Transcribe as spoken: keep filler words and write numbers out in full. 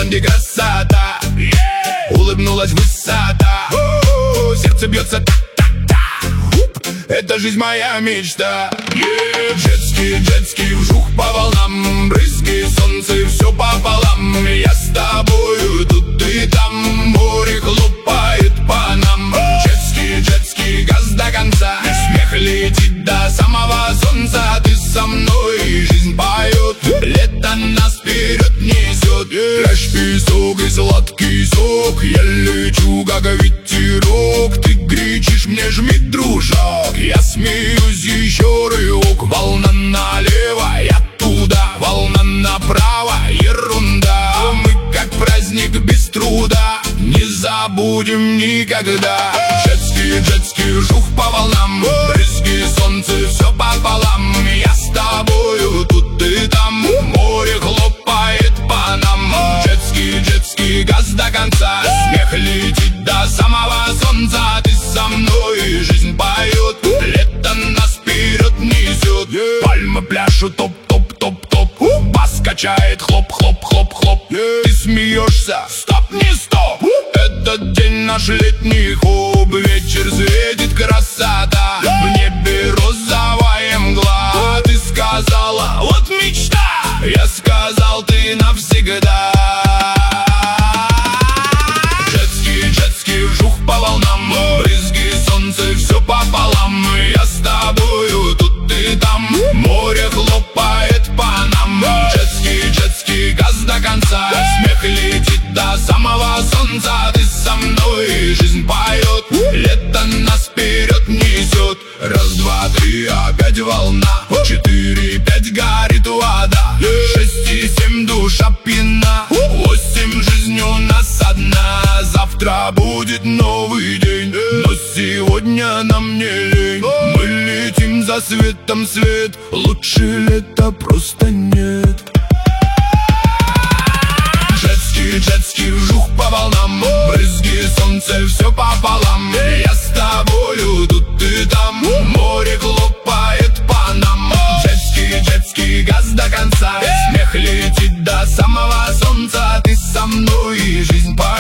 где красота. Улыбнулась высота, сердце бьется так-так-так. Это жизнь моя мечта. Джетский, джетский, вжух по волнам, брызги, солнце, все пополам. Я с тобою тут и там, море хлопает по нам. Джетский, джетский, газ до конца, смех летит до самого солнца. Ты со мной, жизнь поет, лето нас вперед несет. Пляж, песок и сладкий сок, я лечу как ветерок. Ты кричишь мне: жми, дружок. Я смеюсь, еще рывок. Волна налево, я туда, волна направо, ерунда. Мы как праздник без труда, не забудем никогда. Джетский, джетский, жух по волнам, брызги, солнце, все пополам. Я с тобою тут и там, море хлопает по нам. Джетский, джетский, газ до конца, смех летит до самого солнца. Ты со мной, жизнь поет, лето нас вперед несет. Пальмы пляшут, топ-топ-топ-топ, бас качает, хлоп-хлоп-хлоп-хлоп. Ты смеешься, стоп, не стоп. Этот день наш летний хоп. Вечер светит, красота, в небе розовая мгла. Ты сказала: вот мечта. Я сказал: ты навсегда. Джетский, джетский, вжух по волнам, брызги, солнце, все пополам. Я с тобою тут и там, море хлопает по нам. Джетский, джетский, газ до конца, смех летит до самого солнца. Ты со мной, жизнь поет, лето нас вперед несет. Раз, два, три, опять волна. Четыре, пять, горит вода. Шесть и семь, душа пьяна. Восемь, жизнь у нас одна. Завтра будет новый день, но сегодня нам не лень. Мы летим за светом свет, лучше лета просто нет. Джетский, джетский, вжух по волнам, брызги, солнце, все пополам. Я с тобою тут и там, море хлопает по нам. Джетский, джетский, газ до конца, смех летит до самого солнца. Ты со мной, жизнь поет.